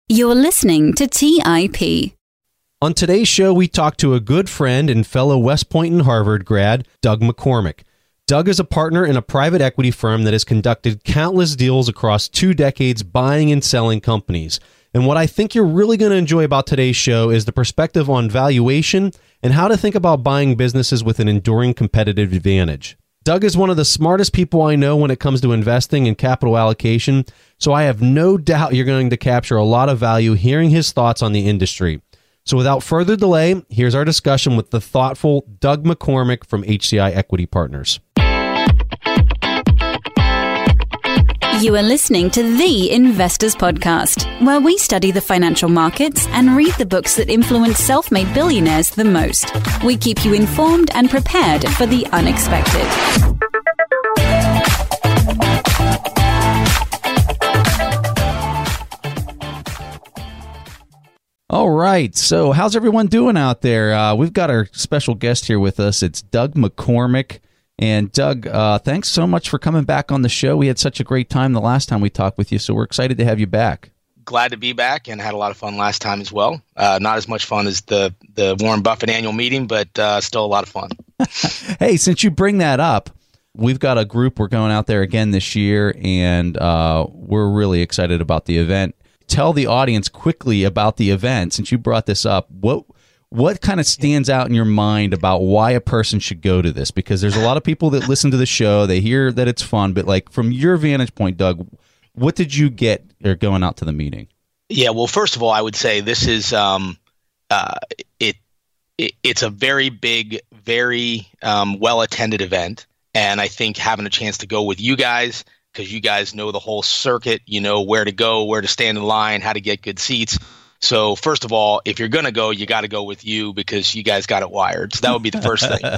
You're listening to TIP. On today's show, we talk to a good friend and fellow West Point and Harvard grad, Doug McCormick. Doug is a partner in a private equity firm that has conducted countless deals across 2 decades buying and selling companies. And what I think you're really going to enjoy about today's show is the perspective on valuation and how to think about buying businesses with an enduring competitive advantage. Doug is one of the smartest people I know when it comes to investing and capital allocation, so I have no doubt you're going to capture a lot of value hearing his thoughts on the industry. So without further delay, here's our discussion with the thoughtful Doug McCormick from HCI Equity Partners. You are listening to The Investors Podcast, where we study the financial markets and read the books that influence self-made billionaires the most. We keep you informed and prepared for the unexpected. All right, so how's everyone doing out there? We've got our special guest here with us. It's Doug McCormick. And Doug, thanks so much for coming back on the show. We had such a great time the last time we talked with you, so we're excited to have you back. Glad to be back and had a lot of fun last time as well. Not as much fun as the Warren Buffett annual meeting, but still a lot of fun. Hey, since you bring that up, we've got a group. We're going out there again this year, and we're really excited about the event. Tell the audience quickly about the event. Since you brought this up, what kind of stands out in your mind about why a person should go to this? Because there's a lot of people that listen to the show, they hear that it's fun, but like from your vantage point, Doug, what did you get going out to the meeting? Yeah, well, first of all, I would say this is it's a very big, very well-attended event, and I think having a chance to go with you guys, because you guys know the whole circuit, you know where to go, where to stand in line, how to get good seats. So first of all, if you're going to go, you got to go with you because you guys got it wired. So that would be the first thing.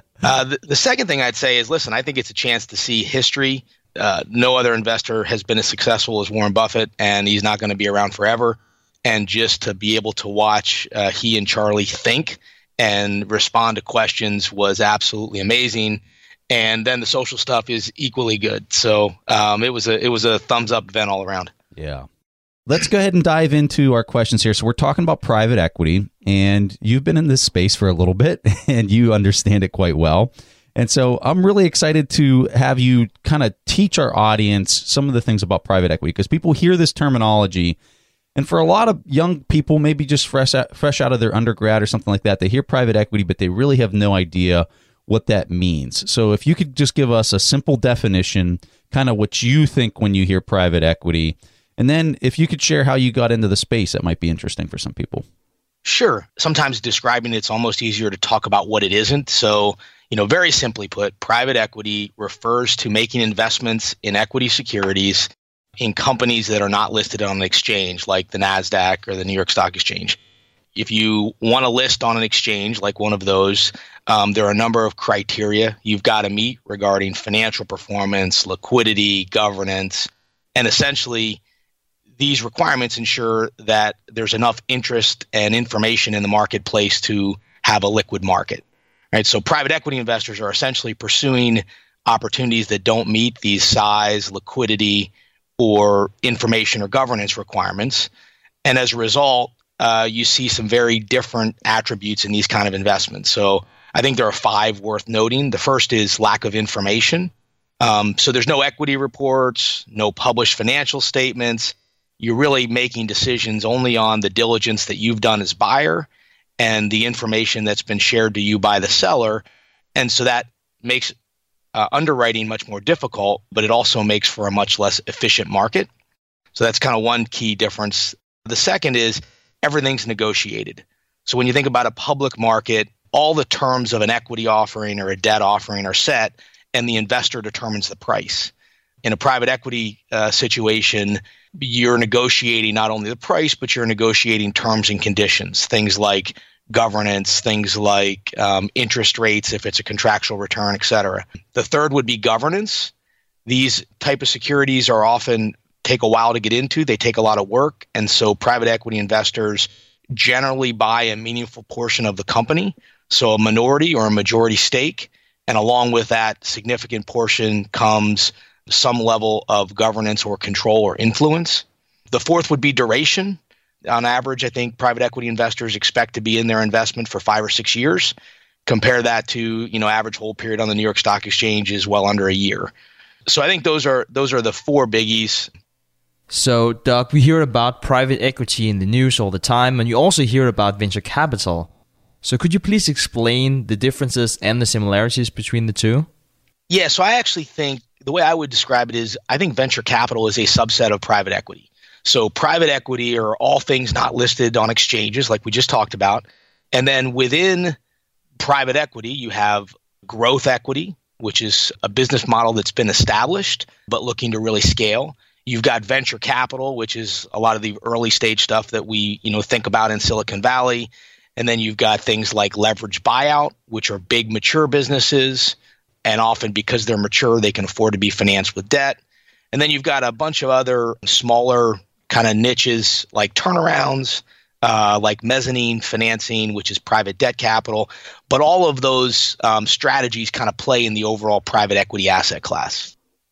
The second thing I'd say is, listen, I think it's a chance to see history. No other investor has been as successful as Warren Buffett, and he's not going to be around forever. And just to be able to watch he and Charlie think and respond to questions was absolutely amazing. And then the social stuff is equally good. So it was a thumbs up event all around. Yeah. Let's go ahead and dive into our questions here. So we're talking about private equity, and you've been in this space for a little bit, and you understand it quite well. And so I'm really excited to have you kind of teach our audience some of the things about private equity, because people hear this terminology, and for a lot of young people, maybe just fresh out of their undergrad or something like that, they hear private equity, but they really have no idea what that means. So if you could just give us a simple definition, kind of what you think when you hear private equity. And then if you could share how you got into the space, that might be interesting for some people. Sure. Sometimes describing it's almost easier to talk about what it isn't. So, very simply put, private equity refers to making investments in equity securities in companies that are not listed on an exchange like the NASDAQ or the New York Stock Exchange. If you want to list on an exchange like one of those, there are a number of criteria you've got to meet regarding financial performance, liquidity, governance, and essentially these requirements ensure that there's enough interest and information in the marketplace to have a liquid market, right? So private equity investors are essentially pursuing opportunities that don't meet these size, liquidity, or information or governance requirements. And as a result, you see some very different attributes in these kind of investments. So I think there are 5 worth noting. The first is lack of information. So there's no equity reports, no published financial statements. You're really making decisions only on the diligence that you've done as buyer and the information that's been shared to you by the seller. And so that makes underwriting much more difficult, but it also makes for a much less efficient market. So that's kind of one key difference. The second is everything's negotiated. So when you think about a public market, all the terms of an equity offering or a debt offering are set, and the investor determines the price. In a private equity situation, you're negotiating not only the price, but you're negotiating terms and conditions, things like governance, things like interest rates, if it's a contractual return, et cetera. The third would be governance. These type of securities are often take a while to get into. They take a lot of work. And so private equity investors generally buy a meaningful portion of the company, so a minority or a majority stake. And along with that significant portion comes some level of governance or control or influence. The fourth would be duration. On average, I think private equity investors expect to be in their investment for 5 or 6 years. Compare that to, average hold period on the New York Stock Exchange is well under a year. So I think those are the 4 biggies. So, Doug, we hear about private equity in the news all the time, and you also hear about venture capital. So could you please explain the differences and the similarities between the two? Yeah, so I actually think the way I would describe it is I think venture capital is a subset of private equity. So private equity are all things not listed on exchanges like we just talked about. And then within private equity, you have growth equity, which is a business model that's been established but looking to really scale. You've got venture capital, which is a lot of the early stage stuff that we think about in Silicon Valley. And then you've got things like leverage buyout, which are big mature businesses. And often because they're mature, they can afford to be financed with debt. And then you've got a bunch of other smaller kind of niches like turnarounds, like mezzanine financing, which is private debt capital. But all of those strategies kind of play in the overall private equity asset class.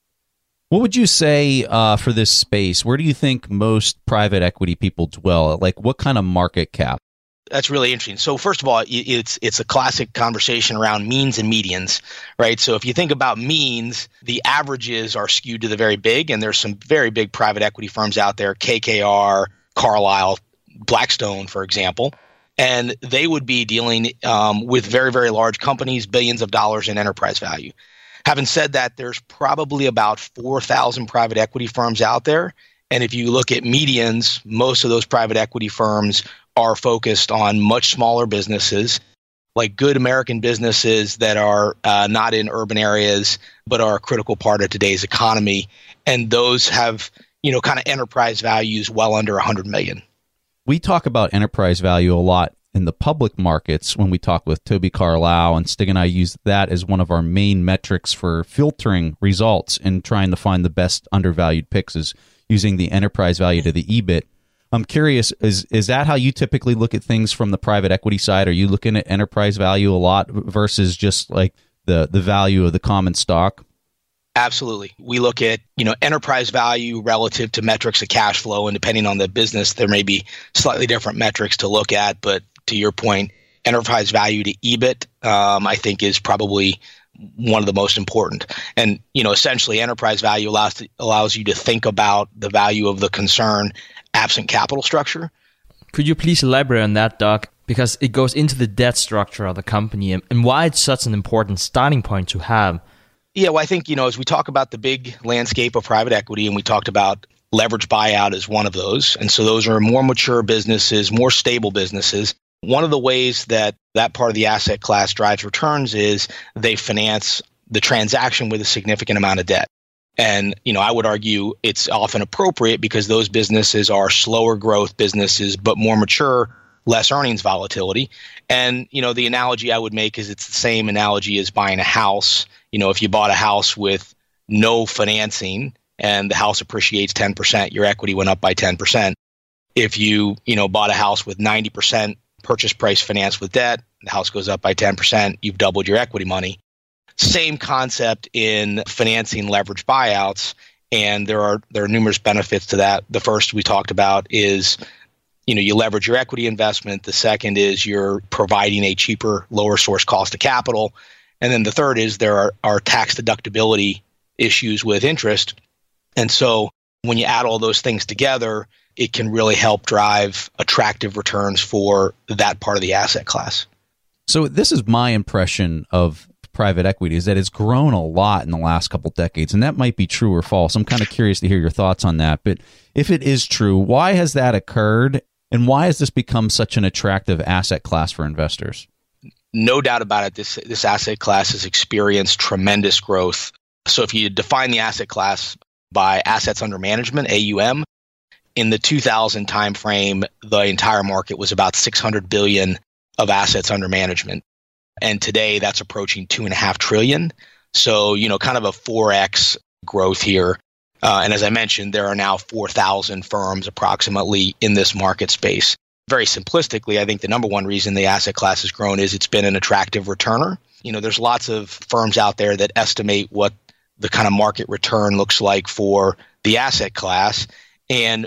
What would you say for this space? Where do you think most private equity people dwell? Like what kind of market cap? That's really interesting. So first of all, it's a classic conversation around means and medians, right? So if you think about means, the averages are skewed to the very big, and there's some very big private equity firms out there, KKR, Carlyle, Blackstone, for example, and they would be dealing with very, very large companies, billions of dollars in enterprise value. Having said that, there's probably about 4,000 private equity firms out there. And if you look at medians, most of those private equity firms are focused on much smaller businesses, like good American businesses that are not in urban areas, but are a critical part of today's economy. And those have, kind of enterprise values well under 100 million. We talk about enterprise value a lot in the public markets when we talk with Toby Carlisle, and Stig and I use that as one of our main metrics for filtering results and trying to find the best undervalued picks is using the enterprise value to the EBIT. I'm curious, is that how you typically look at things from the private equity side? Are you looking at enterprise value a lot versus just like the value of the common stock? Absolutely. We look at, enterprise value relative to metrics of cash flow, and depending on the business, there may be slightly different metrics to look at. But to your point, enterprise value to EBIT, I think is probably one of the most important. And, essentially enterprise value allows you to think about the value of the concern absent capital structure. Could you please elaborate on that, Doug? Because it goes into the debt structure of the company and why it's such an important starting point to have. Yeah, well, I think, as we talk about the big landscape of private equity, and we talked about leverage buyout as one of those. And so those are more mature businesses, more stable businesses. One of the ways that part of the asset class drives returns is they finance the transaction with a significant amount of debt. And, I would argue it's often appropriate because those businesses are slower growth businesses, but more mature, less earnings volatility. And, the analogy I would make is it's the same analogy as buying a house. If you bought a house with no financing and the house appreciates 10%, your equity went up by 10%. If you, bought a house with 90% purchase price financed with debt, the house goes up by 10%, you've doubled your equity money. Same concept in financing leverage buyouts, and there are numerous benefits to that. The first we talked about is, you leverage your equity investment. The second is you're providing a cheaper, lower source cost of capital. And then the third is there are tax deductibility issues with interest. And so when you add all those things together, it can really help drive attractive returns for that part of the asset class. So this is my impression of private equity, is that it's grown a lot in the last couple decades, and that might be true or false. I'm kind of curious to hear your thoughts on that. But if it is true, why has that occurred, and why has this become such an attractive asset class for investors? No doubt about it, this asset class has experienced tremendous growth. So if you define the asset class by assets under management, AUM, in the 2000 timeframe, the entire market was about $600 billion of assets under management. And today that's approaching $2.5 trillion. So, kind of a 4x growth here. And as I mentioned, there are now 4,000 firms approximately in this market space. Very simplistically, I think the number one reason the asset class has grown is it's been an attractive returner. There's lots of firms out there that estimate what the kind of market return looks like for the asset class. And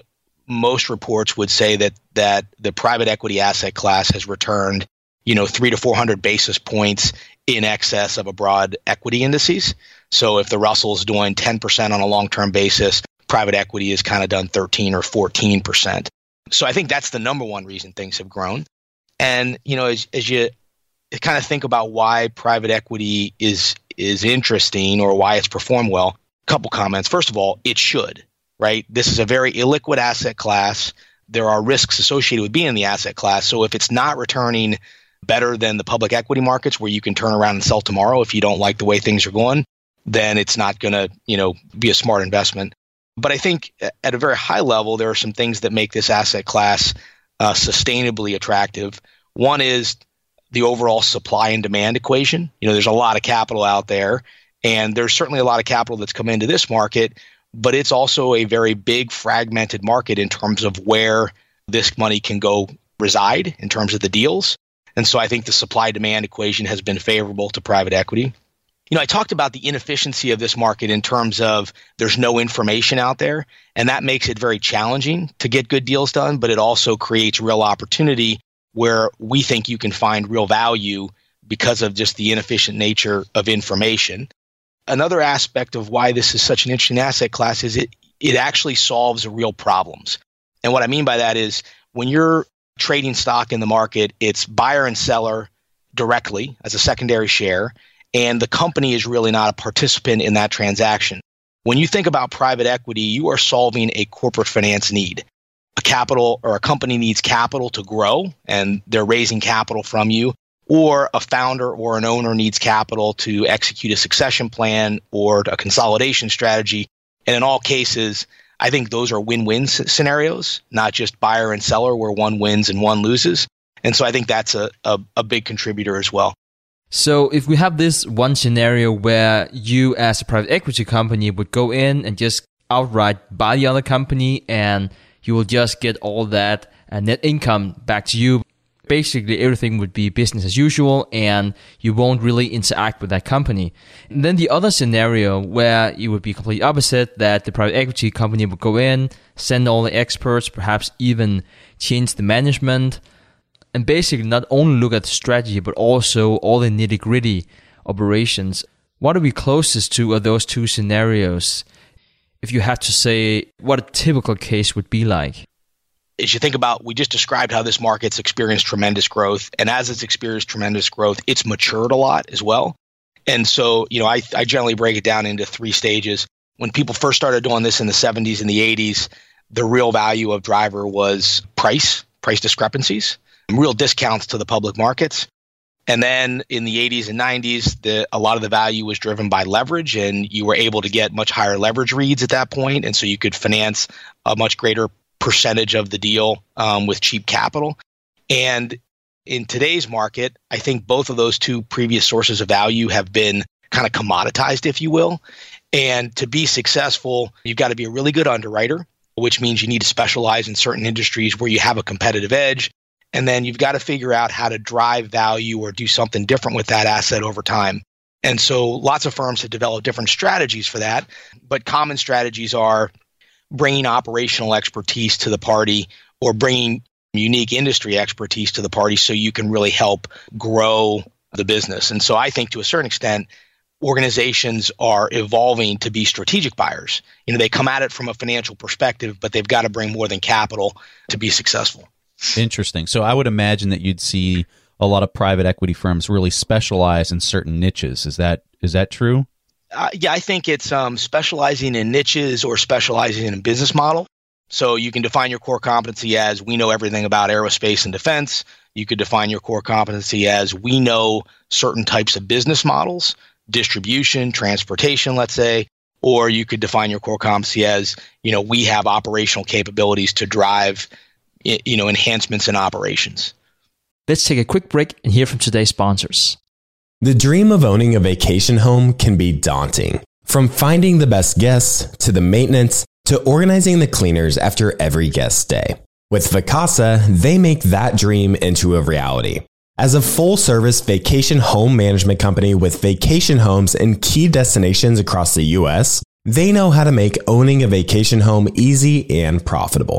most reports would say that the private equity asset class has returned, 300 to 400 basis points in excess of a broad equity indices. So if the Russell is doing 10% on a long-term basis, private equity has kind of done 13 or 14%. So I think that's the number one reason things have grown. And, as you kind of think about why private equity is interesting or why it's performed well, a couple comments. First of all, it should, right? This is a very illiquid asset class. There are risks associated with being in the asset class. So if it's not returning better than the public equity markets where you can turn around and sell tomorrow if you don't like the way things are going, then it's not going to, be a smart investment. But I think at a very high level, there are some things that make this asset class sustainably attractive. One is the overall supply and demand equation. There's a lot of capital out there, and there's certainly a lot of capital that's come into this market, but it's also a very big fragmented market in terms of where this money can go reside in terms of the deals. And so I think the supply-demand equation has been favorable to private equity. I talked about the inefficiency of this market in terms of there's no information out there, and that makes it very challenging to get good deals done, but it also creates real opportunity where we think you can find real value because of just the inefficient nature of information. Another aspect of why this is such an interesting asset class is it actually solves real problems. And what I mean by that is when you're trading stock in the market, it's buyer and seller directly as a secondary share, and the company is really not a participant in that transaction. When you think about private equity, you are solving a corporate finance need. A company needs capital to grow, and they're raising capital from you, or a founder or an owner needs capital to execute a succession plan or a consolidation strategy. And in all cases, I think those are win-win scenarios, not just buyer and seller where one wins and one loses. And so I think that's a big contributor as well. So if we have this one scenario where you as a private equity company would go in and just outright buy the other company and you will just get all that net income back to you, basically everything would be business as usual and you won't really interact with that company. And then the other scenario where you would be completely opposite, that the private equity company would go in, send all the experts, perhaps even change the management, and basically not only look at the strategy, but also all the nitty-gritty operations. What are we closest to of those two scenarios? If you had to say what a typical case would be like. As you think about, we just described how this market's experienced tremendous growth. And as it's experienced tremendous growth, it's matured a lot as well. And so, I generally break it down into three stages. When people first started doing this in the 70s and the 80s, the real value of driver was price discrepancies, real discounts to the public markets. And then in the 80s and 90s, a lot of the value was driven by leverage, and you were able to get much higher leverage reads at that point. And so you could finance a much greater percentage of the deal with cheap capital. And in today's market, I think both of those two previous sources of value have been kind of commoditized, if you will. And to be successful, you've got to be a really good underwriter, which means you need to specialize in certain industries where you have a competitive edge. And then you've got to figure out how to drive value or do something different with that asset over time. And so lots of firms have developed different strategies for that, but common strategies are bringing operational expertise to the party or bringing unique industry expertise to the party so you can really help grow the business. And so I think to a certain extent, organizations are evolving to be strategic buyers. They come at it from a financial perspective, but they've got to bring more than capital to be successful. Interesting. So I would imagine that you'd see a lot of private equity firms really specialize in certain niches. Is that true? Yeah, I think it's specializing in niches or specializing in a business model. So you can define your core competency as we know everything about aerospace and defense. You could define your core competency as we know certain types of business models, distribution, transportation, let's say. Or you could define your core competency as, we have operational capabilities to drive enhancements in operations. Let's take a quick break and hear from today's sponsors. The dream of owning a vacation home can be daunting. From finding the best guests, to the maintenance, to organizing the cleaners after every guest stay. With Vacasa, they make that dream into a reality. As a full-service vacation home management company with vacation homes in key destinations across the U.S., they know how to make owning a vacation home easy and profitable.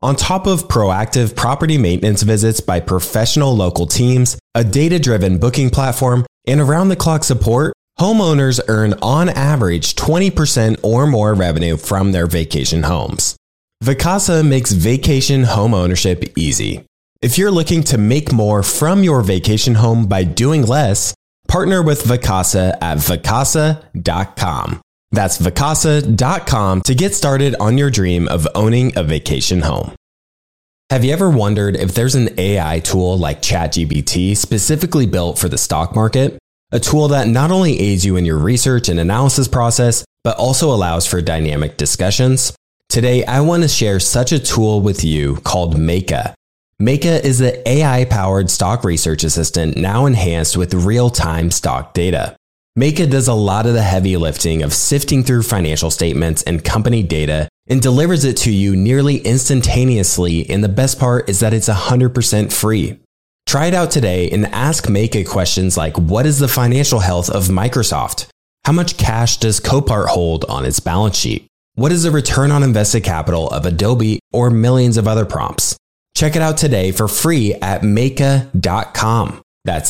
On top of proactive property maintenance visits by professional local teams, a data-driven booking platform, and around-the-clock support, homeowners earn on average 20% or more revenue from their vacation homes. Vacasa makes vacation home ownership easy. If you're looking to make more from your vacation home by doing less, partner with Vacasa at vacasa.com. That's vacasa.com to get started on your dream of owning a vacation home. Have you ever wondered if there's an AI tool like ChatGPT specifically built for the stock market? A tool that not only aids you in your research and analysis process, but also allows for dynamic discussions? Today, I want to share such a tool with you called Meka. Meka is the AI-powered stock research assistant now enhanced with real-time stock data. Meka does a lot of the heavy lifting of sifting through financial statements and company data and delivers it to you nearly instantaneously, and the best part is that it's 100% free. Try it out today and ask Meka questions like, what is the financial health of Microsoft? How much cash does Copart hold on its balance sheet? What is the return on invested capital of Adobe, or millions of other prompts? Check it out today for free at Meka.com. That's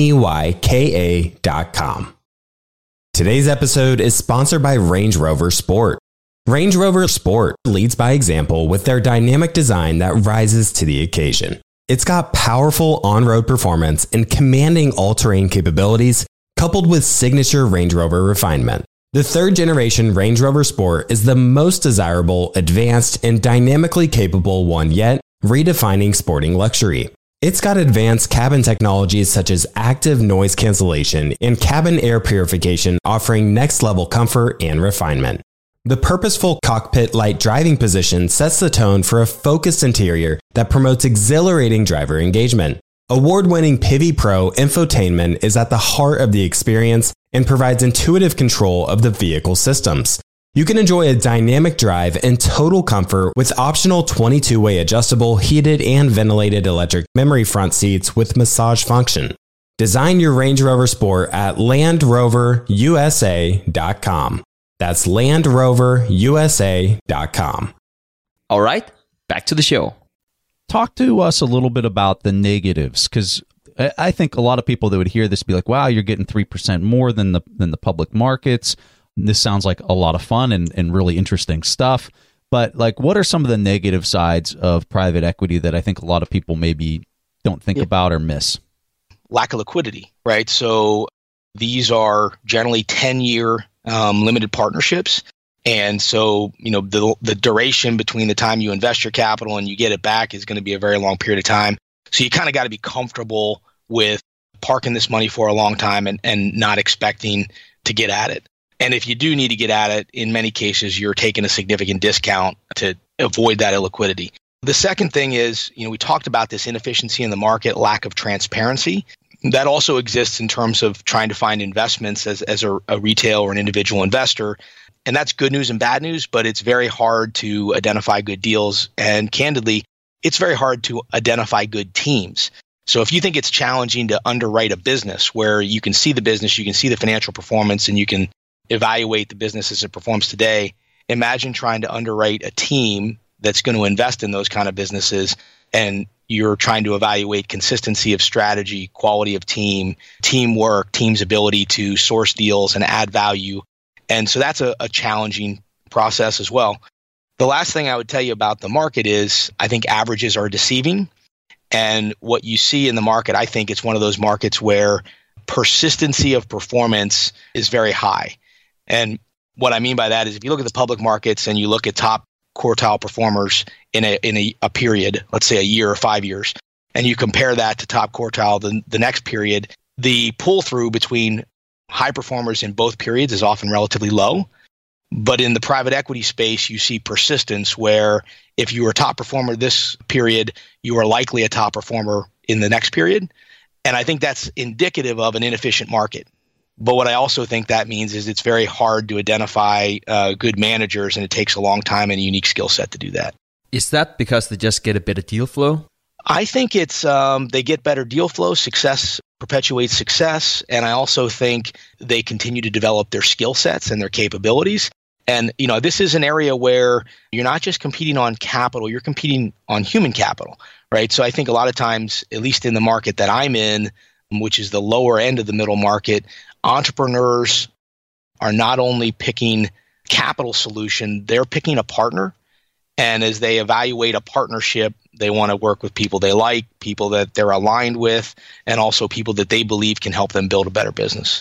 MEYKA.com. Today's episode is sponsored by Range Rover Sport. Range Rover Sport leads by example with their dynamic design that rises to the occasion. It's got powerful on-road performance and commanding all-terrain capabilities, coupled with signature Range Rover refinement. The third-generation Range Rover Sport is the most desirable, advanced, and dynamically capable one yet, redefining sporting luxury. It's got advanced cabin technologies such as active noise cancellation and cabin air purification, offering next-level comfort and refinement. The purposeful cockpit light driving position sets the tone for a focused interior that promotes exhilarating driver engagement. Award-winning Pivi Pro infotainment is at the heart of the experience and provides intuitive control of the vehicle systems. You can enjoy a dynamic drive and total comfort with optional 22-way adjustable, heated and ventilated electric memory front seats with massage function. Design your Range Rover Sport at LandRoverUSA.com. That's LandRoverUSA.com. All right, back to the show. Talk to us a little bit about the negatives, because I think a lot of people that would hear this be like, wow, you're getting 3% more than the public markets. This sounds like a lot of fun and really interesting stuff. But like, what are some of the negative sides of private equity that I think a lot of people maybe don't think about or miss? Lack of liquidity, right? So these are generally 10-year limited partnerships. And so, the duration between the time you invest your capital and you get it back is going to be a very long period of time. So you kind of got to be comfortable with parking this money for a long time and not expecting to get at it. And if you do need to get at it, in many cases, you're taking a significant discount to avoid that illiquidity. The second thing is, we talked about this inefficiency in the market, lack of transparency. That also exists in terms of trying to find investments as a retail or an individual investor. And that's good news and bad news, but it's very hard to identify good deals. And candidly, it's very hard to identify good teams. So if you think it's challenging to underwrite a business where you can see the business, you can see the financial performance, and you can evaluate the business as it performs today, imagine trying to underwrite a team that's going to invest in those kind of businesses, and you're trying to evaluate consistency of strategy, quality of team, teamwork, team's ability to source deals and add value. And so that's a challenging process as well. The last thing I would tell you about the market is I think averages are deceiving. And what you see in the market, I think it's one of those markets where persistency of performance is very high. And what I mean by that is if you look at the public markets and you look at top quartile performers in a period, let's say a year or 5 years, and you compare that to top quartile the next period, the pull through between high performers in both periods is often relatively low. But in the private equity space, you see persistence where if you were a top performer this period, you are likely a top performer in the next period. And I think that's indicative of an inefficient market. But what I also think that means is it's very hard to identify good managers, and it takes a long time and a unique skill set to do that. Is that because they just get a better deal flow? I think it's they get better deal flow. Success perpetuates success. And I also think they continue to develop their skill sets and their capabilities. And, this is an area where you're not just competing on capital, you're competing on human capital, right? So I think a lot of times, at least in the market that I'm in, which is the lower end of the middle market, entrepreneurs are not only picking capital solution, they're picking a partner. And as they evaluate a partnership, they want to work with people they like, people that they're aligned with, and also people that they believe can help them build a better business.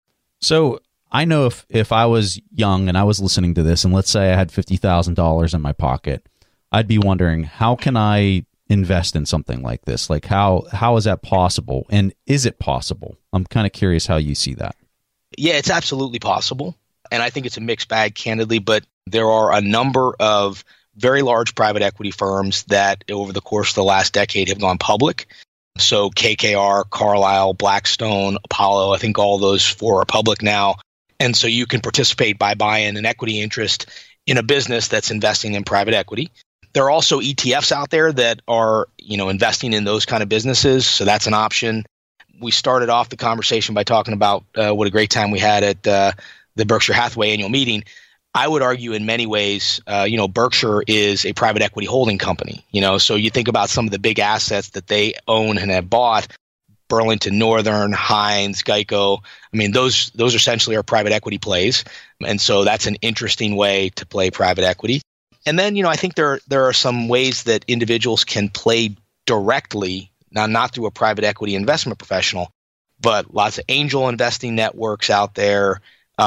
So I know if I was young and I was listening to this, and let's say I had $50,000 in my pocket, I'd be wondering, how can I invest in something like this? Like, how is that possible? And is it possible? I'm kind of curious how you see that. Yeah, it's absolutely possible. And I think it's a mixed bag, candidly, but there are a number of very large private equity firms that over the course of the last decade have gone public. So KKR, Carlyle, Blackstone, Apollo, I think all those four are public now. And so you can participate by buying an equity interest in a business that's investing in private equity. There are also ETFs out there that are, investing in those kind of businesses. So that's an option. We started off the conversation by talking about what a great time we had at the Berkshire Hathaway annual meeting. I would argue in many ways, Berkshire is a private equity holding company. So you think about some of the big assets that they own and have bought, Burlington Northern, Heinz, Geico. I mean, those essentially are private equity plays. And so that's an interesting way to play private equity. And then, I think there are some ways that individuals can play directly, not through a private equity investment professional, but lots of angel investing networks out there.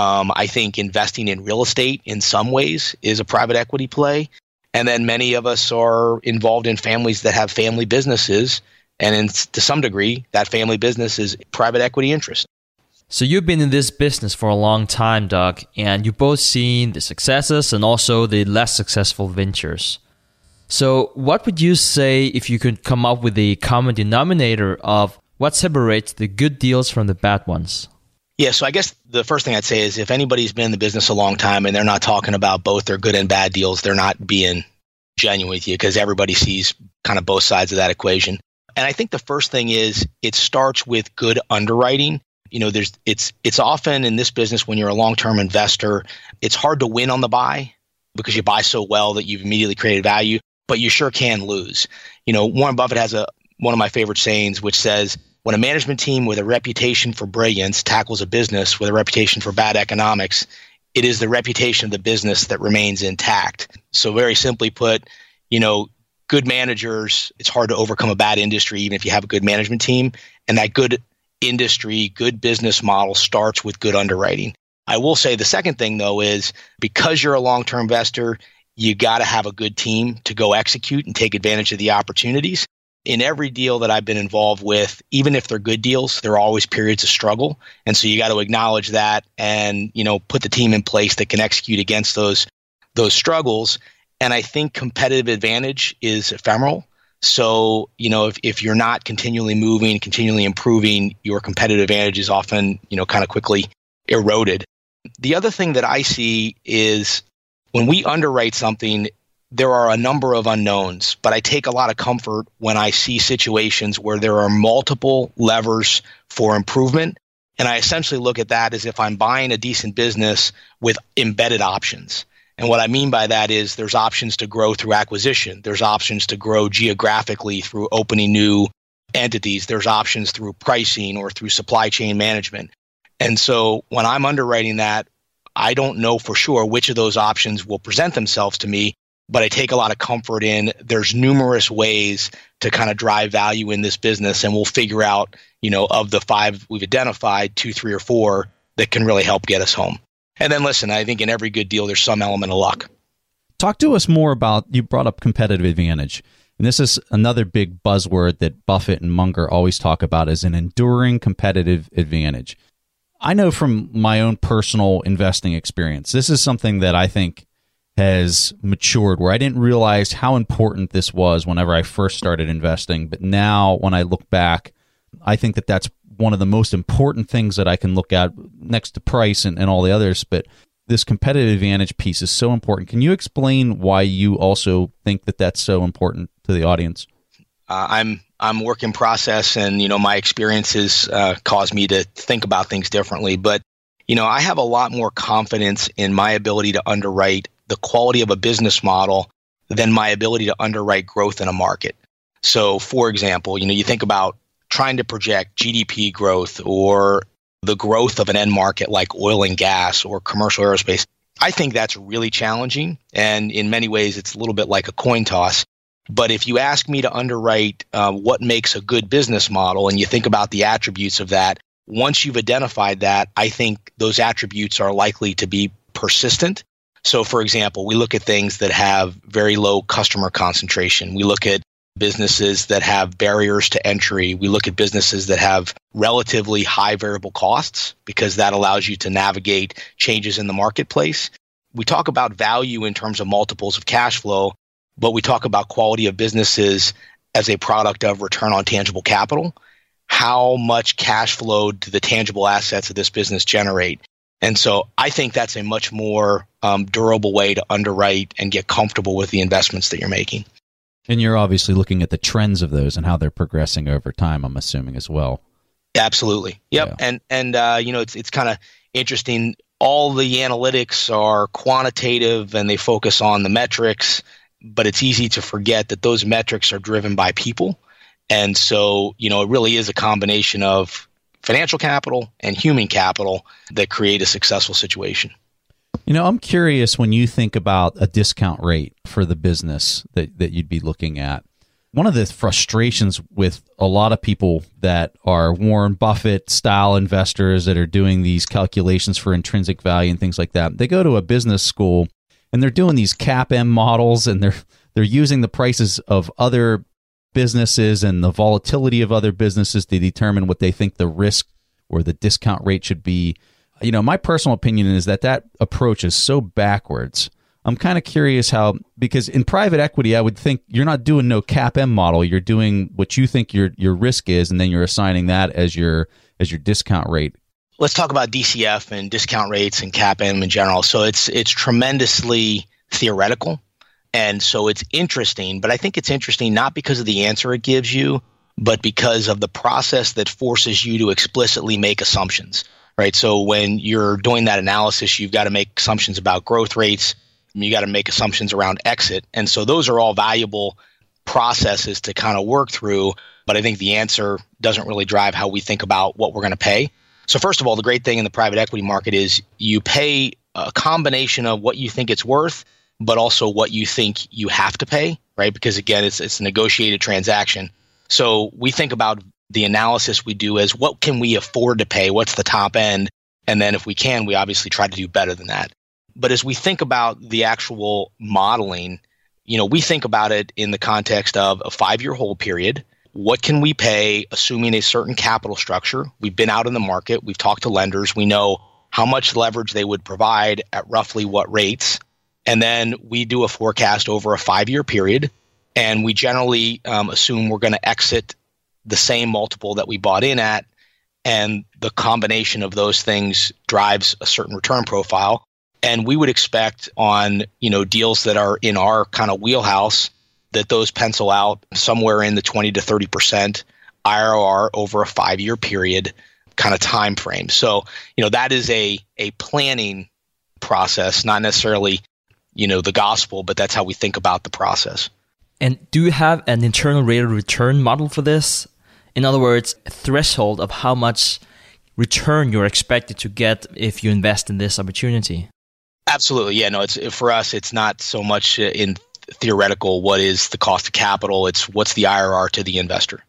I think investing in real estate in some ways is a private equity play. And then many of us are involved in families that have family businesses. And to some degree, that family business is private equity interest. So you've been in this business for a long time, Doug, and you've both seen the successes and also the less successful ventures. So what would you say if you could come up with the common denominator of what separates the good deals from the bad ones? Yeah, so I guess the first thing I'd say is if anybody's been in the business a long time and they're not talking about both their good and bad deals, they're not being genuine with you, because everybody sees kind of both sides of that equation. And I think the first thing is it starts with good underwriting. It's often in this business when you're a long-term investor, it's hard to win on the buy because you buy so well that you've immediately created value, but you sure can lose. Warren Buffett has one of my favorite sayings, which says, when a management team with a reputation for brilliance tackles a business with a reputation for bad economics, it is the reputation of the business that remains intact. So very simply put, good managers, it's hard to overcome a bad industry even if you have a good management team. And that good industry, good business model starts with good underwriting. I will say the second thing, though, is because you're a long-term investor, you got to have a good team to go execute and take advantage of the opportunities. In every deal that I've been involved with, even if they're good deals, there are always periods of struggle. And so you got to acknowledge that and, put the team in place that can execute against those struggles. And I think competitive advantage is ephemeral. So, if you're not continually moving, continually improving, your competitive advantage is often, kind of quickly eroded. The other thing that I see is when we underwrite something, there are a number of unknowns, but I take a lot of comfort when I see situations where there are multiple levers for improvement. And I essentially look at that as if I'm buying a decent business with embedded options. And what I mean by that is there's options to grow through acquisition. There's options to grow geographically through opening new entities. There's options through pricing or through supply chain management. And so when I'm underwriting that, I don't know for sure which of those options will present themselves to me, but I take a lot of comfort in there's numerous ways to kind of drive value in this business. And we'll figure out, of the 5 we've identified, 2, 3, or 4 that can really help get us home. And then listen, I think in every good deal, there's some element of luck. Talk to us more about, you brought up competitive advantage. And this is another big buzzword that Buffett and Munger always talk about, is an enduring competitive advantage. I know from my own personal investing experience, this is something that I think has matured, where I didn't realize how important this was whenever I first started investing. But now when I look back, I think that that's one of the most important things that I can look at next to price and all the others. But this competitive advantage piece is so important. Can you explain why you also think that that's so important to the audience? I'm work in process, and my experiences cause me to think about things differently. But I have a lot more confidence in my ability to underwrite the quality of a business model than my ability to underwrite growth in a market. So, for example, you think about trying to project GDP growth or the growth of an end market like oil and gas or commercial aerospace. I think that's really challenging. And in many ways, it's a little bit like a coin toss. But if you ask me to underwrite what makes a good business model and you think about the attributes of that, once you've identified that, I think those attributes are likely to be persistent. So, for example, we look at things that have very low customer concentration. We look at businesses that have barriers to entry. We look at businesses that have relatively high variable costs because that allows you to navigate changes in the marketplace. We talk about value in terms of multiples of cash flow, but we talk about quality of businesses as a product of return on tangible capital. How much cash flow do the tangible assets of this business generate? And so I think that's a much more durable way to underwrite and get comfortable with the investments that you're making. And you're obviously looking at the trends of those and how they're progressing over time, I'm assuming, as well. Absolutely. Yep. Yeah. And it's kind of interesting. All the analytics are quantitative and they focus on the metrics, but it's easy to forget that those metrics are driven by people. And so, it really is a combination of financial capital and human capital that create a successful situation. I'm curious, when you think about a discount rate for the business that you'd be looking at, one of the frustrations with a lot of people that are Warren Buffett style investors that are doing these calculations for intrinsic value and things like that, they go to a business school and they're doing these CAPM models and they're using the prices of other businesses and the volatility of other businesses to determine what they think the risk or the discount rate should be. My personal opinion is that approach is so backwards. I'm kind of curious because in private equity, I would think you're not doing no CAPM model. You're doing what you think your risk is, and then you're assigning that as your discount rate. Let's talk about DCF and discount rates and CAPM in general. So it's tremendously theoretical. And so it's interesting, but I think it's interesting not because of the answer it gives you, but because of the process that forces you to explicitly make assumptions. Right. So when you're doing that analysis, you've got to make assumptions about growth rates. You got to make assumptions around exit. And so those are all valuable processes to kind of work through. But I think the answer doesn't really drive how we think about what we're going to pay. So first of all, the great thing in the private equity market is you pay a combination of what you think it's worth, but also what you think you have to pay. Right. Because again, it's a negotiated transaction. So we think about the analysis we do as what can we afford to pay? What's the top end? And then if we can, we obviously try to do better than that. But as we think about the actual modeling, we think about it in the context of a 5-year hold period. What can we pay assuming a certain capital structure? We've been out in the market. We've talked to lenders. We know how much leverage they would provide at roughly what rates. And then we do a forecast over a 5-year period. And we generally assume we're going to exit the same multiple that we bought in at, and the combination of those things drives a certain return profile. And we would expect on, deals that are in our kind of wheelhouse that those pencil out somewhere in the 20 to 30% IRR over a 5-year period kind of time frame. So, that is a planning process, not necessarily, the gospel, but that's how we think about the process. And do you have an internal rate of return model for this? In other words, a threshold of how much return you're expected to get if you invest in this opportunity? Absolutely. Yeah, no, for us, it's not so much in theoretical what is the cost of capital, it's what's the IRR to the investor.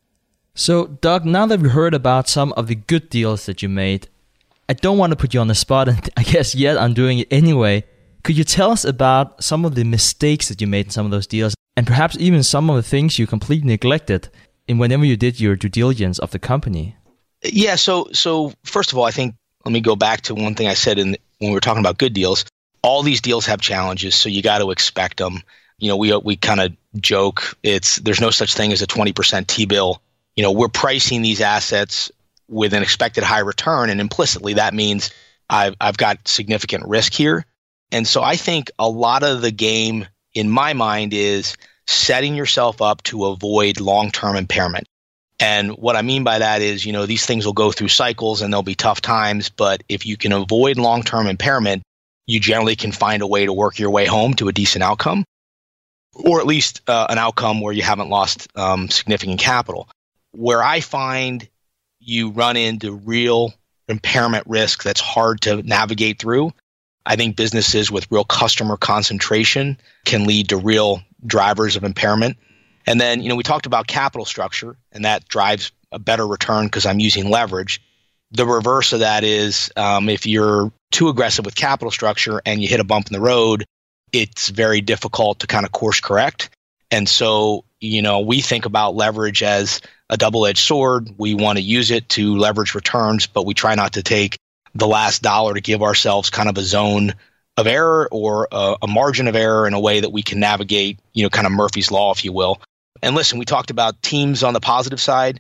So, Doug, now that we've heard about some of the good deals that you made, I don't want to put you on the spot, and I guess yet I'm doing it anyway. Could you tell us about some of the mistakes that you made in some of those deals, and perhaps even some of the things you completely neglected in whenever you did your due diligence of the company? Yeah, so first of all, I think let me go back to one thing I said when we were talking about good deals. All these deals have challenges, so you got to expect them. We kind of joke there's no such thing as a 20% T-bill. We're pricing these assets with an expected high return, and implicitly that means I've got significant risk here. And so I think a lot of the game in my mind is setting yourself up to avoid long-term impairment. And what I mean by that is, these things will go through cycles and there'll be tough times. But if you can avoid long-term impairment, you generally can find a way to work your way home to a decent outcome, or at least an outcome where you haven't lost significant capital. Where I find you run into real impairment risk that's hard to navigate through, I think businesses with real customer concentration can lead to real drivers of impairment. And then, we talked about capital structure, and that drives a better return because I'm using leverage. The reverse of that is if you're too aggressive with capital structure and you hit a bump in the road, it's very difficult to kind of course correct. And so, we think about leverage as a double-edged sword. We want to use it to leverage returns, but we try not to take the last dollar to give ourselves kind of a zone of error or a margin of error in a way that we can navigate, kind of Murphy's Law, if you will. And listen, we talked about teams on the positive side.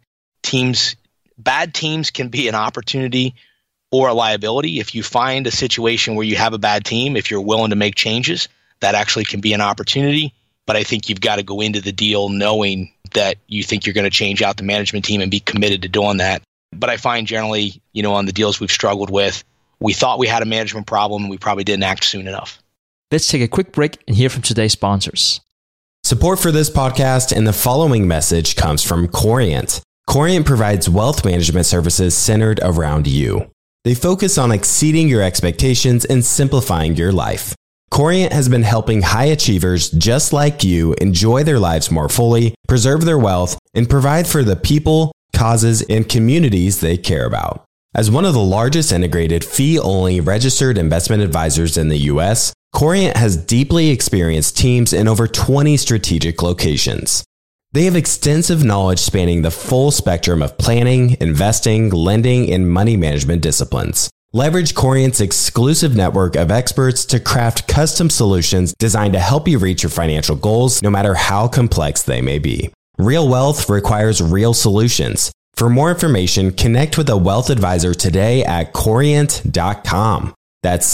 Bad teams can be an opportunity or a liability. If you find a situation where you have a bad team, if you're willing to make changes, that actually can be an opportunity. But I think you've got to go into the deal knowing that you think you're going to change out the management team and be committed to doing that. But I find generally, on the deals we've struggled with, we thought we had a management problem and we probably didn't act soon enough. Let's take a quick break and hear from today's sponsors. Support for this podcast and the following message comes from Corient. Corient provides wealth management services centered around you. They focus on exceeding your expectations and simplifying your life. Corient has been helping high achievers just like you enjoy their lives more fully, preserve their wealth, and provide for the people, causes, and communities they care about. As one of the largest integrated fee-only registered investment advisors in the U.S., Corient has deeply experienced teams in over 20 strategic locations. They have extensive knowledge spanning the full spectrum of planning, investing, lending, and money management disciplines. Leverage Corient's exclusive network of experts to craft custom solutions designed to help you reach your financial goals, no matter how complex they may be. Real wealth requires real solutions. For more information, connect with a wealth advisor today at Corient.com. That's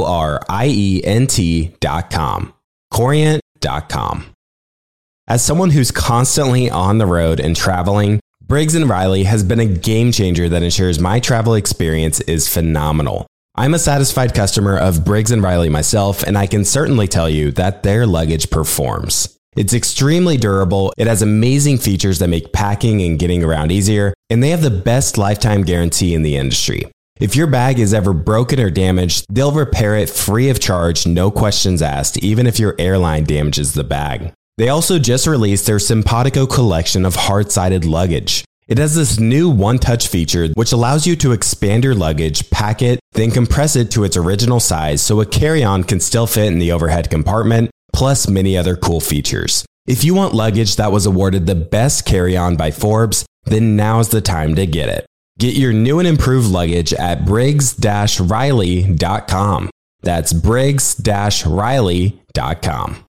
Corient.com. Corient.com. As someone who's constantly on the road and traveling, Briggs & Riley has been a game changer that ensures my travel experience is phenomenal. I'm a satisfied customer of Briggs & Riley myself, and I can certainly tell you that their luggage performs. It's extremely durable, it has amazing features that make packing and getting around easier, and they have the best lifetime guarantee in the industry. If your bag is ever broken or damaged, they'll repair it free of charge, no questions asked, even if your airline damages the bag. They also just released their Simpatico collection of hard-sided luggage. It has this new one-touch feature which allows you to expand your luggage, pack it, then compress it to its original size so a carry-on can still fit in the overhead compartment, plus many other cool features. If you want luggage that was awarded the best carry-on by Forbes, then now's the time to get it. Get your new and improved luggage at Briggs-Riley.com. That's Briggs-Riley.com.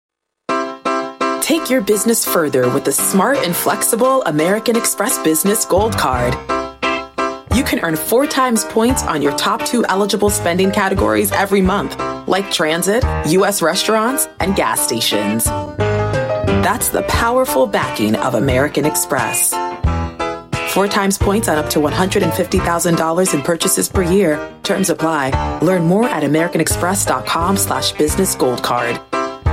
Take your business further with the smart and flexible American Express Business Gold Card. You can earn 4 times points on your top 2 eligible spending categories every month, like transit, U.S. restaurants, and gas stations. That's the powerful backing of American Express. 4 times points on up to $150,000 in purchases per year. Terms apply. Learn more at americanexpress.com/business gold card.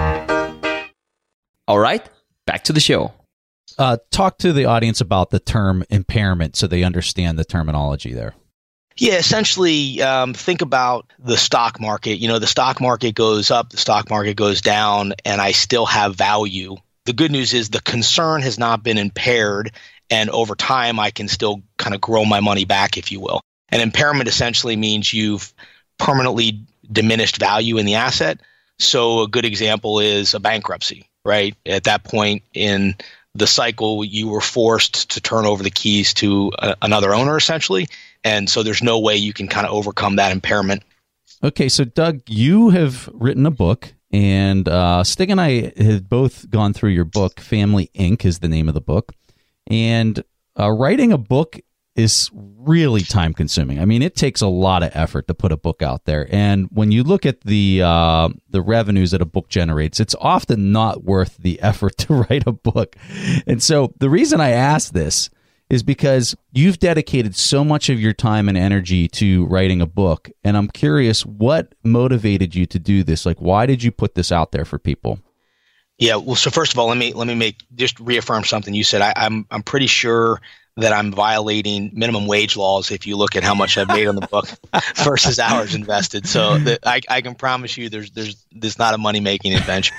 All right, back to the show. Talk to the audience about the term impairment so they understand the terminology there. Yeah, essentially, think about the stock market. The stock market goes up, the stock market goes down, and I still have value. The good news is the concern has not been impaired, and over time, I can still kind of grow my money back, if you will. And impairment essentially means you've permanently diminished value in the asset. So a good example is a bankruptcy, right? At that point in the cycle, you were forced to turn over the keys to another owner, essentially. And so there's no way you can kind of overcome that impairment. Okay, so Doug, you have written a book, and Stig and I have both gone through your book. Family Inc. is the name of the book. And writing a book is really time consuming. I mean, it takes a lot of effort to put a book out there. And when you look at the revenues that a book generates, it's often not worth the effort to write a book. And so the reason I ask this is because you've dedicated so much of your time and energy to writing a book. And I'm curious, what motivated you to do this? Like, why did you put this out there for people? Yeah, well, so first of all, let me just reaffirm something you said. I'm pretty sure that I'm violating minimum wage laws if you look at how much I've made on the book versus hours invested. So I can promise you there's not a money-making adventure.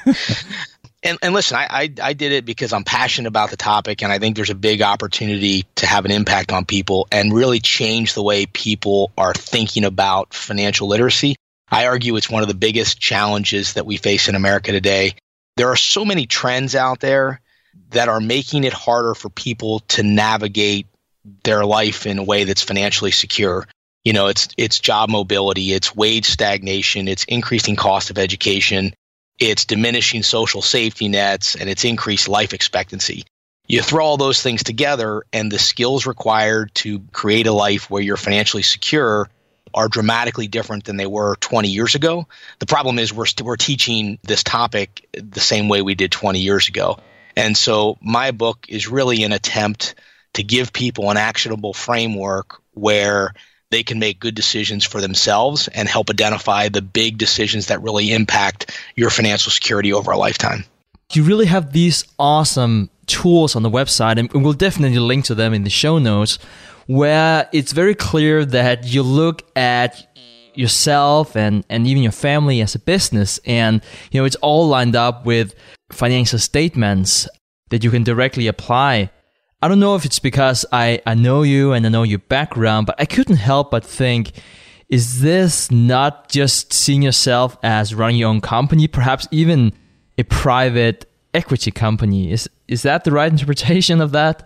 And listen, I did it because I'm passionate about the topic, and I think there's a big opportunity to have an impact on people and really change the way people are thinking about financial literacy. I argue it's one of the biggest challenges that we face in America today. There are so many trends out there that are making it harder for people to navigate their life in a way that's financially secure. You know, it's job mobility, it's wage stagnation, it's increasing cost of education, it's diminishing social safety nets, and it's increased life expectancy. You throw all those things together, and the skills required to create a life where you're financially secure are dramatically different than they were 20 years ago. The problem is we're teaching this topic the same way we did 20 years ago. And so my book is really an attempt to give people an actionable framework where they can make good decisions for themselves and help identify the big decisions that really impact your financial security over a lifetime. You really have these awesome tools on the website, and we'll definitely link to them in the show notes, where it's very clear that you look at yourself and even your family as a business, and it's all lined up with financial statements that you can directly apply. I don't know if it's because I know you and I know your background, but I couldn't help but think, is this not just seeing yourself as running your own company, perhaps even a private equity company? Is that the right interpretation of that?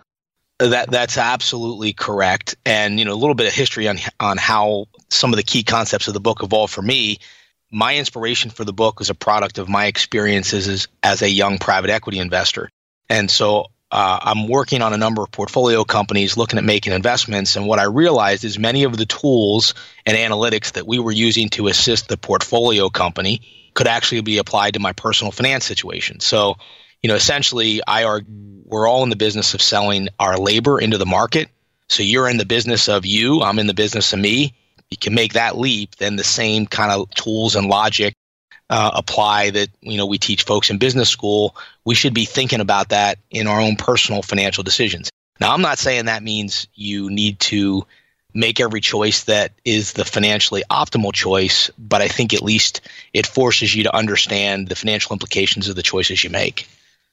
That's absolutely correct. And a little bit of history on how some of the key concepts of the book evolved for me. My inspiration for the book was a product of my experiences as a young private equity investor. And so I'm working on a number of portfolio companies looking at making investments. And what I realized is many of the tools and analytics that we were using to assist the portfolio company could actually be applied to my personal finance situation. So, essentially, we're all in the business of selling our labor into the market. So you're in the business of you, I'm in the business of me. You can make that leap, then the same kind of tools and logic apply that we teach folks in business school. We should be thinking about that in our own personal financial decisions. Now, I'm not saying that means you need to make every choice that is the financially optimal choice, but I think at least it forces you to understand the financial implications of the choices you make.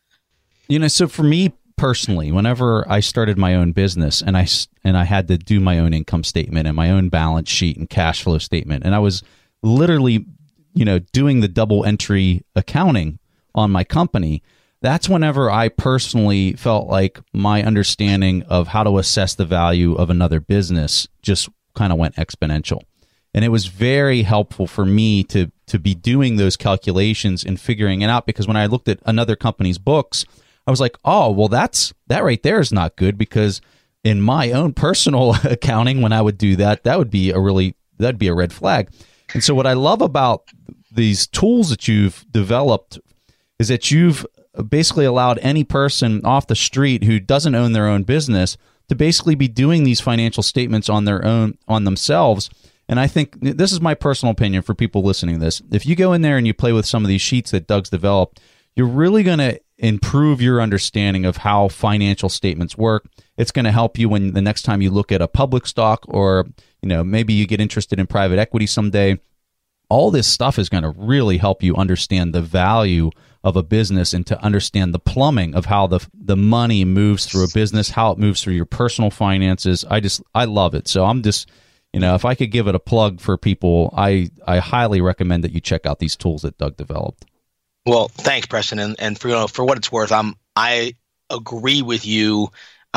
So for me personally, whenever I started my own business and I had to do my own income statement and my own balance sheet and cash flow statement, and I was literally, doing the double entry accounting on my company, that's whenever I personally felt like my understanding of how to assess the value of another business just kind of went exponential. And it was very helpful for me to be doing those calculations and figuring it out, because when I looked at another company's books, I was like, oh, well, that right there is not good, because in my own personal accounting, when I would do that, that'd be a red flag. And so what I love about these tools that you've developed is that you've basically allowed any person off the street who doesn't own their own business to basically be doing these financial statements on their own, on themselves. And I think this is my personal opinion for people listening to this. If you go in there and you play with some of these sheets that Doug's developed, you're really going to improve your understanding of how financial statements work. It's going to help you when the next time you look at a public stock, or maybe you get interested in private equity someday. All this stuff is going to really help you understand the value of a business and to understand the plumbing of how the money moves through a business, how it moves through your personal finances. I love it. So I'm just, if I could give it a plug for people, I highly recommend that you check out these tools that Doug developed. Well, thanks, Preston, and for what it's worth, I agree with you.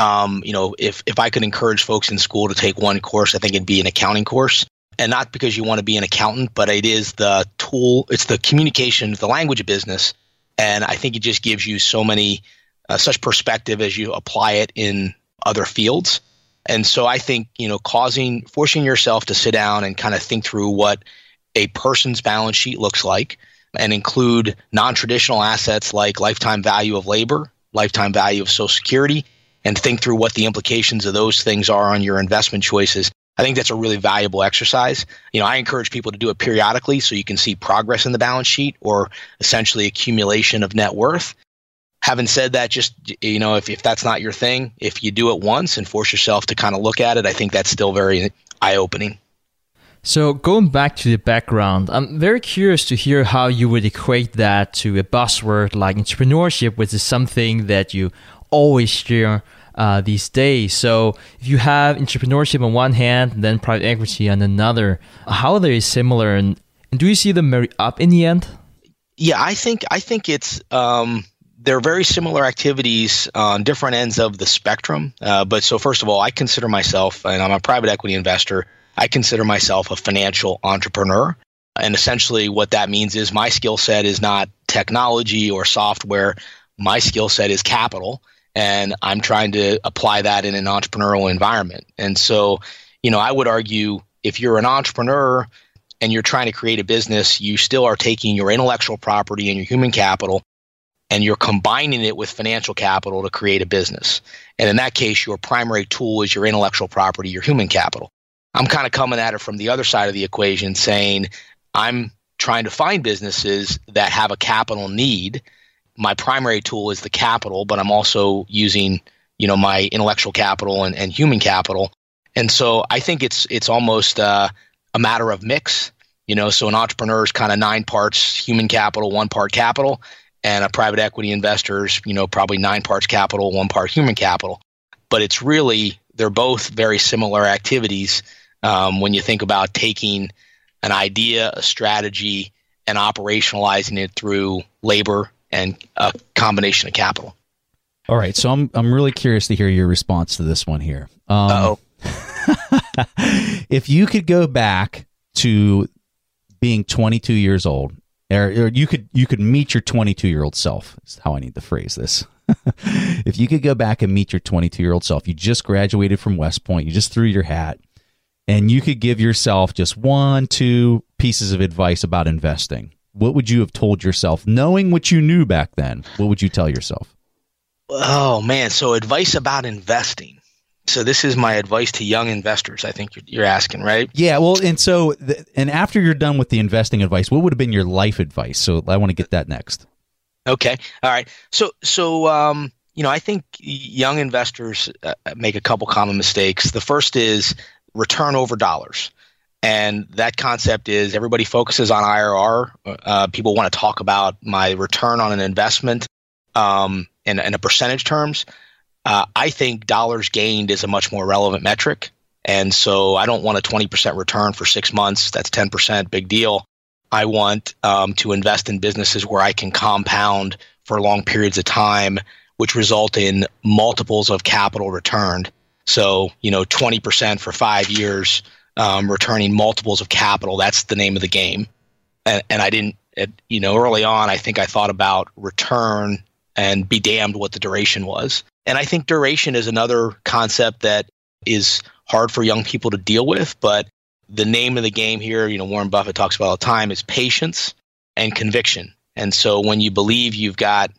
If I could encourage folks in school to take one course, I think it'd be an accounting course, and not because you want to be an accountant, but it is the tool, it's the communication, the language of business, and I think it just gives you such perspective as you apply it in other fields. And so I think forcing yourself to sit down and kind of think through what a person's balance sheet looks like, and include non-traditional assets like lifetime value of labor, lifetime value of Social Security, and think through what the implications of those things are on your investment choices. I think that's a really valuable exercise. I encourage people to do it periodically so you can see progress in the balance sheet or essentially accumulation of net worth. Having said that, just, if that's not your thing, if you do it once and force yourself to kind of look at it, I think that's still very eye-opening. So going back to the background, I'm very curious to hear how you would equate that to a buzzword like entrepreneurship, which is something that you always hear these days. So if you have entrepreneurship on one hand and then private equity on another, how are they similar, and do you see them marry up in the end? Yeah, I think it's they're very similar activities on different ends of the spectrum. But so first of all, I consider myself, and I'm a private equity investor, I consider myself a financial entrepreneur. And essentially what that means is my skill set is not technology or software. My skill set is capital, and I'm trying to apply that in an entrepreneurial environment. And so, I would argue if you're an entrepreneur and you're trying to create a business, you still are taking your intellectual property and your human capital and you're combining it with financial capital to create a business. And in that case, your primary tool is your intellectual property, your human capital. I'm kind of coming at it from the other side of the equation, saying I'm trying to find businesses that have a capital need. My primary tool is the capital, but I'm also using, my intellectual capital and human capital. And so I think it's almost a matter of mix. So an entrepreneur is kind of 9 parts human capital, 1 part capital, and a private equity investor is, probably 9 parts capital, 1 part human capital. But it's really, they're both very similar activities when you think about taking an idea, a strategy, and operationalizing it through labor and a combination of capital. All right, so I'm really curious to hear your response to this one here. If you could go back to being 22 years old, or you could meet your 22-year-old self, is how I need to phrase this. If you could go back and meet your 22-year-old self, you just graduated from West Point, you just threw your hat, and you could give yourself just 1-2 pieces of advice about investing, what would you have told yourself, knowing what you knew back then? What would you tell yourself? Oh, man. So advice about investing. So this is my advice to young investors, I think you're asking, right? Yeah. Well, and so, and after you're done with the investing advice, what would have been your life advice? So I want to get that next. Okay. All right. So I think young investors make a couple common mistakes. The first is return over dollars. And that concept is everybody focuses on IRR. People want to talk about my return on an investment in a percentage terms. I think dollars gained is a much more relevant metric. And so I don't want a 20% return for 6 months. That's 10%, big deal. I want to invest in businesses where I can compound for long periods of time, which result in multiples of capital returned. So, 20% for 5 years, returning multiples of capital, that's the name of the game. And I didn't, early on, I think I thought about return and be damned what the duration was. And I think duration is another concept that is hard for young people to deal with, but the name of the game here, Warren Buffett talks about all the time, is patience and conviction. And so when you believe you've got,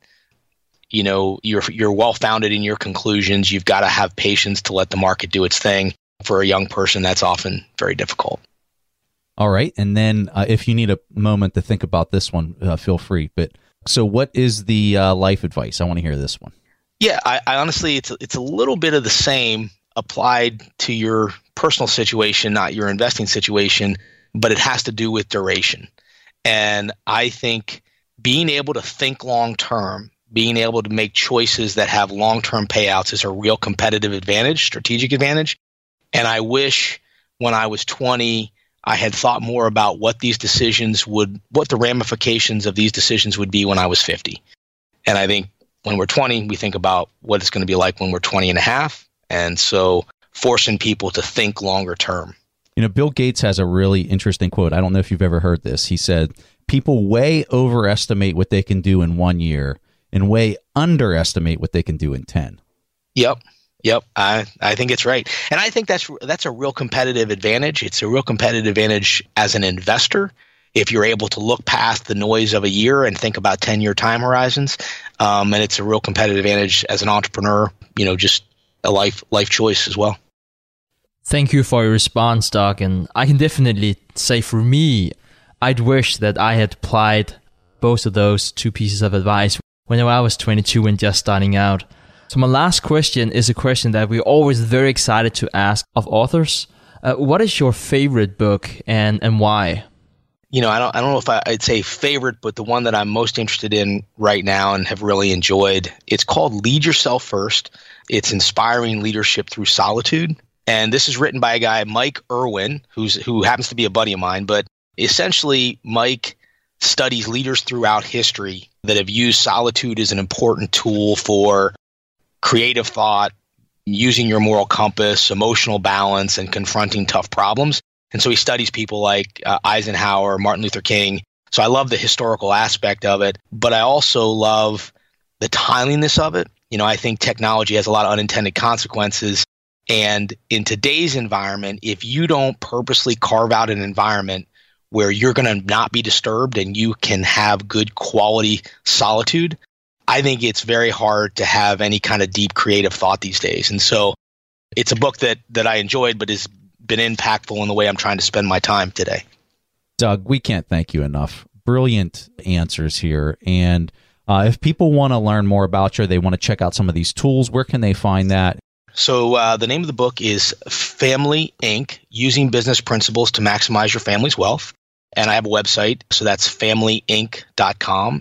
you're well-founded in your conclusions, you've got to have patience to let the market do its thing. For a young person, that's often very difficult. All right. And then if you need a moment to think about this one, feel free. But so what is the life advice? I want to hear this one. Yeah, I honestly, it's a little bit of the same applied to your personal situation, not your investing situation, but it has to do with duration. And I think being able to think long-term, being able to make choices that have long-term payouts is a real competitive advantage, strategic advantage. And I wish when I was 20, I had thought more about what the ramifications of these decisions would be when I was 50. And I think when we're 20, we think about what it's going to be like when we're 20 and a half. And so forcing people to think longer term. Bill Gates has a really interesting quote. I don't know if you've ever heard this. He said, people way overestimate what they can do in 1 year and way underestimate what they can do in 10. Yep. I think it's right. And I think that's a real competitive advantage. It's a real competitive advantage as an investor if you're able to look past the noise of a year and think about 10-year time horizons. And it's a real competitive advantage as an entrepreneur, just a life choice as well. Thank you for your response, Doug. And I can definitely say for me, I'd wish that I had applied both of those two pieces of advice when I was 22 and just starting out. So my last question is a question that we're always very excited to ask of authors. What is your favorite book and why? I don't know if I'd say favorite, but the one that I'm most interested in right now and have really enjoyed, it's called Lead Yourself First. It's Inspiring Leadership Through Solitude. And this is written by a guy, Mike Irwin, who happens to be a buddy of mine. But essentially, Mike studies leaders throughout history that have used solitude as an important tool for creative thought, using your moral compass, emotional balance, and confronting tough problems. And so he studies people like Eisenhower, Martin Luther King. So I love the historical aspect of it, but I also love the timeliness of it. I think technology has a lot of unintended consequences. And in today's environment, if you don't purposely carve out an environment where you're going to not be disturbed and you can have good quality solitude, I think it's very hard to have any kind of deep creative thought these days. And so it's a book that I enjoyed, but has been impactful in the way I'm trying to spend my time today. Doug, we can't thank you enough. Brilliant answers here. And if people want to learn more about you, they want to check out some of these tools, where can they find that? So the name of the book is Family Inc., Using Business Principles to Maximize Your Family's Wealth. And I have a website, so that's familyinc.com,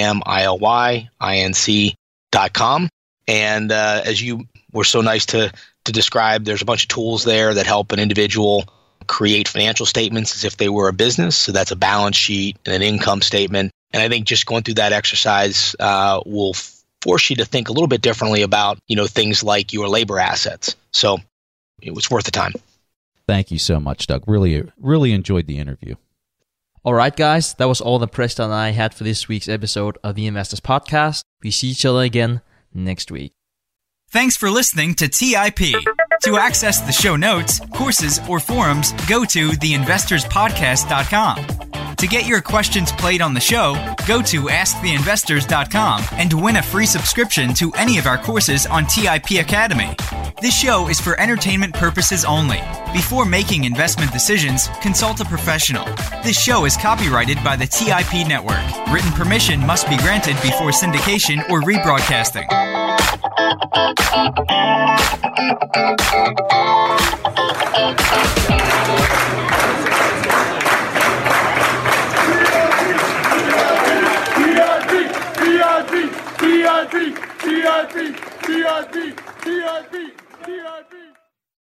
FAMILYINC.com. And as you were so nice to describe, there's a bunch of tools there that help an individual create financial statements as if they were a business. So that's a balance sheet and an income statement. And I think just going through that exercise will force you to think a little bit differently about, things like your labor assets. So it was worth the time. Thank you so much, Doug. Really, really enjoyed the interview. All right, guys, that was all the Preston and I had for this week's episode of the Investors Podcast. We see each other again next week. Thanks for listening to TIP. To access the show notes, courses, or forums, go to theinvestorspodcast.com. To get your questions played on the show, go to asktheinvestors.com and win a free subscription to any of our courses on TIP Academy. This show is for entertainment purposes only. Before making investment decisions, consult a professional. This show is copyrighted by the TIP Network. Written permission must be granted before syndication or rebroadcasting.